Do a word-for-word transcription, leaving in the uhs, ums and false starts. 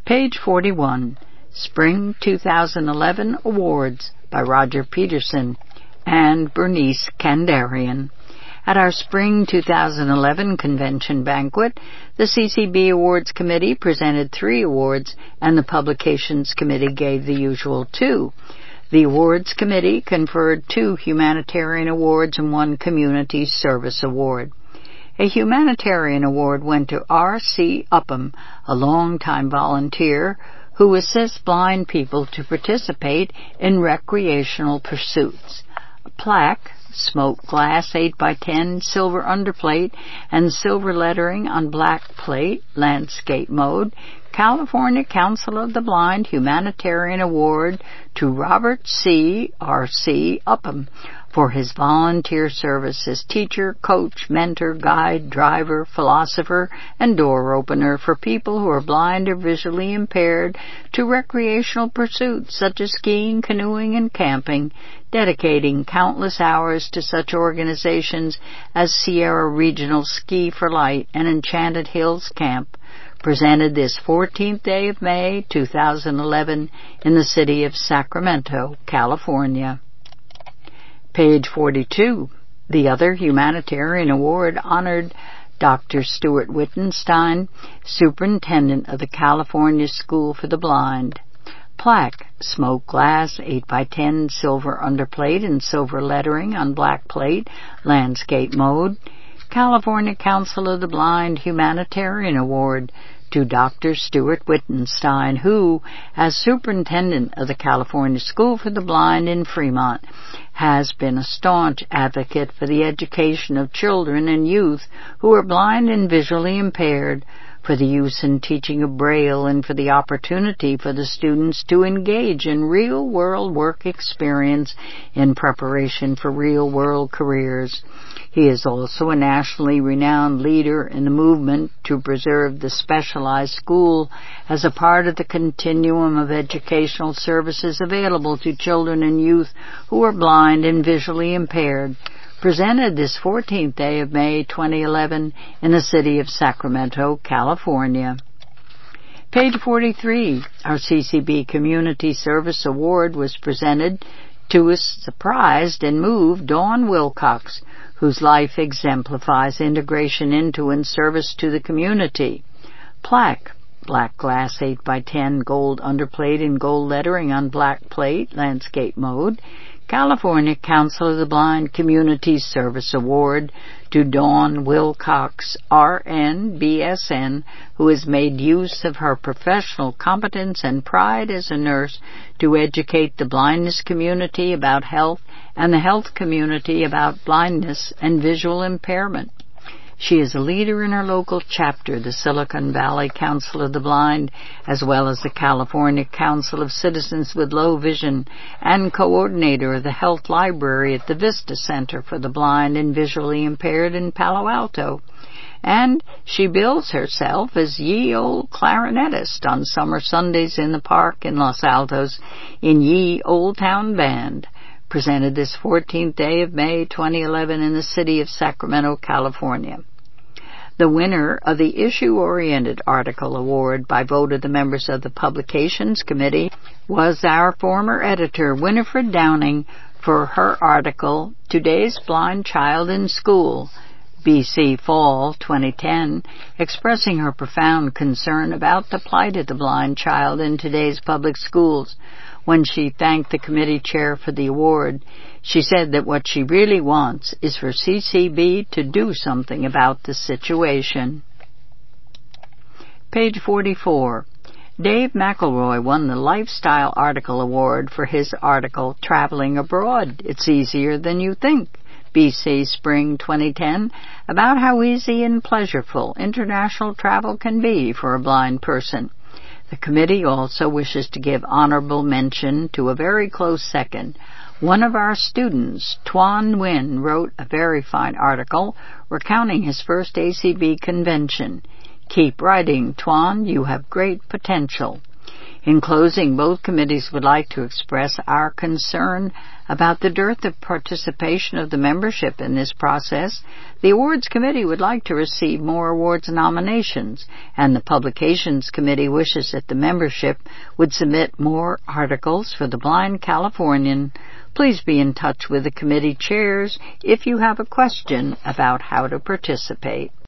Page forty-one, Spring two thousand eleven Awards by Roger Peterson and Bernice Kandarian. At our Spring two thousand eleven convention banquet, the C C B Awards Committee presented three awards and the Publications Committee gave the usual two. The Awards Committee conferred two humanitarian awards and one community service award. A humanitarian award went to R C Upham, a longtime volunteer who assists blind people to participate in recreational pursuits. A plaque, smoked glass eight by ten, silver underplate, and silver lettering on black plate, landscape mode, California Council of the Blind Humanitarian Award to Robert C. R C Upham for his volunteer service as teacher, coach, mentor, guide, driver, philosopher, and door opener for people who are blind or visually impaired to recreational pursuits such as skiing, canoeing, and camping, dedicating countless hours to such organizations as Sierra Regional Ski for Light and Enchanted Hills Camp, presented this fourteenth day of May two thousand eleven in the city of Sacramento, California. Page forty-two. The other humanitarian award honored Doctor Stuart Wittenstein, Superintendent of the California School for the Blind. Plaque, smoked glass, eight by ten, silver underplate and silver lettering on black plate, landscape mode, California Council of the Blind Humanitarian Award to Doctor Stuart Wittenstein, who, as Superintendent of the California School for the Blind in Fremont, has been a staunch advocate for the education of children and youth who are blind and visually impaired, for the use and teaching of Braille, and for the opportunity for the students to engage in real-world work experience in preparation for real-world careers. He is also a nationally renowned leader in the movement to preserve the specialized school as a part of the continuum of educational services available to children and youth who are blind and visually impaired, presented this fourteenth day of May twenty eleven in the city of Sacramento, California. Page forty-three. Our C C B Community Service Award was presented to a surprised and moved Dawn Wilcox, whose life exemplifies integration into and service to the community. Plaque, black glass eight by ten, gold underplate and gold lettering on black plate, landscape mode, California Council of the Blind Community Service Award to Dawn Wilcox, R N, B S N, who has made use of her professional competence and pride as a nurse to educate the blindness community about health and the health community about blindness and visual impairment. She is a leader in her local chapter, the Silicon Valley Council of the Blind, as well as the California Council of Citizens with Low Vision, and coordinator of the Health Library at the Vista Center for the Blind and Visually Impaired in Palo Alto. And she bills herself as ye old clarinetist on summer Sundays in the park in Los Altos in Ye Old Town Band, presented this fourteenth day of May twenty eleven in the city of Sacramento, California. The winner of the Issue-Oriented Article Award by vote of the members of the Publications Committee was our former editor, Winifred Downing, for her article, Today's Blind Child in School, B C Fall twenty ten, expressing her profound concern about the plight of the blind child in today's public schools. When she thanked the committee chair for the award, she said that what she really wants is for C C B to do something about the situation. Page forty-four. Dave McElroy won the Lifestyle Article Award for his article, Traveling Abroad, It's Easier Than You Think, B C Spring twenty ten, about how easy and pleasureful international travel can be for a blind person. The committee also wishes to give honorable mention to a very close second. One of our students, Tuan Nguyen, wrote a very fine article recounting his first A C B convention. Keep writing, Tuan. You have great potential. In closing, both committees would like to express our concern about the dearth of participation of the membership in this process. The Awards Committee would like to receive more awards nominations, and the Publications Committee wishes that the membership would submit more articles for the Blind Californian. Please be in touch with the committee chairs if you have a question about how to participate.